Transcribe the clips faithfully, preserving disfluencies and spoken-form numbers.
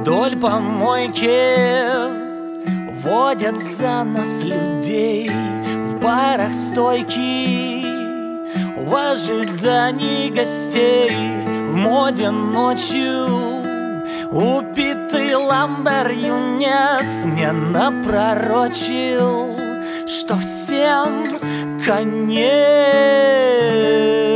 Вдоль помойки водят за нас людей, в барах стойки, в ожидании гостей, в моде ночью. Упитый ламбер юнец мне напророчил, что всем конец.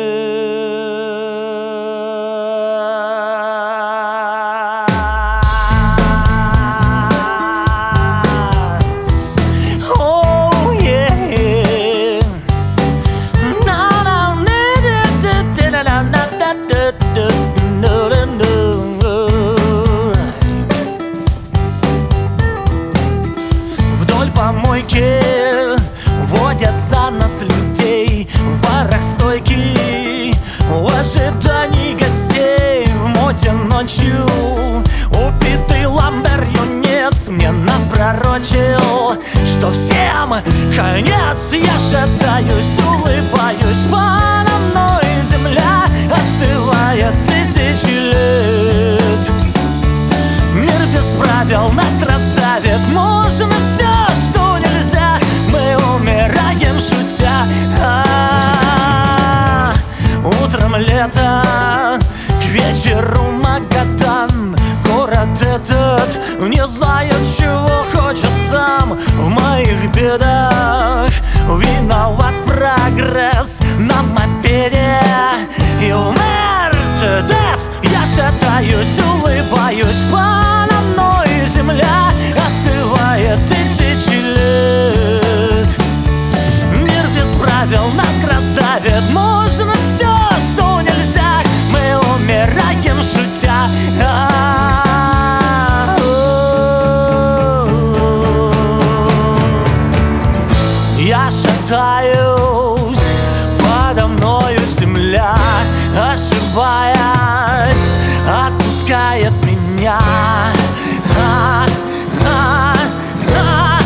Вдоль помойки водят за нас людей, в барах стойки, в ожидании гостей, в моде ночью. Упитый ламбер юнец мне напророчил, что всем конец. Я шатаюсь, улыбаюсь, подо мной земля остывает тысячи лет. Мир без правил нас расставит, можно все, что нельзя. Мы умираем, шутя. А-а-а. Утром лето, к вечеру Магадан. Город этот не знает, чего хочет сам. В моих бедах виноват прогресс на мопеде и в Мерседес. Я шатаюсь, улыбаюсь, подо мной земля остывает тысячи лет. Мир без правил нас раздавит, можно все, что нельзя. Мы умираем, шутя. Я шатаюсь, подо мною земля, ошибаясь, отпускает меня. А, а, а,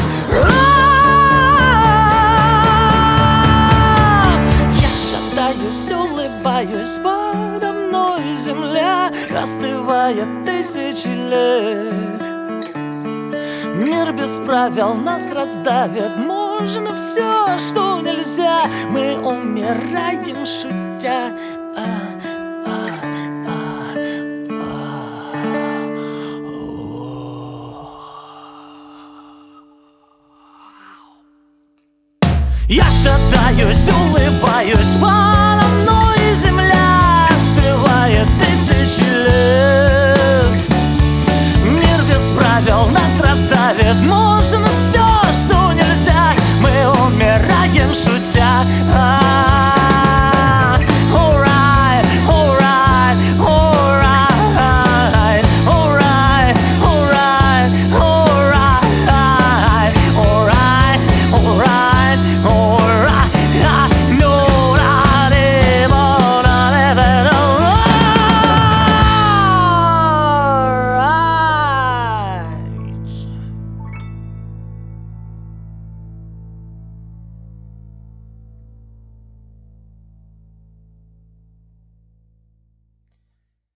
а. Я шатаюсь, улыбаюсь, подо мной земля остывает тысячи лет. Мир без правил нас раздавит, можно все, что нельзя. Мы умираем, шутя. А, а, а, а. Я шатаюсь, улыбаюсь.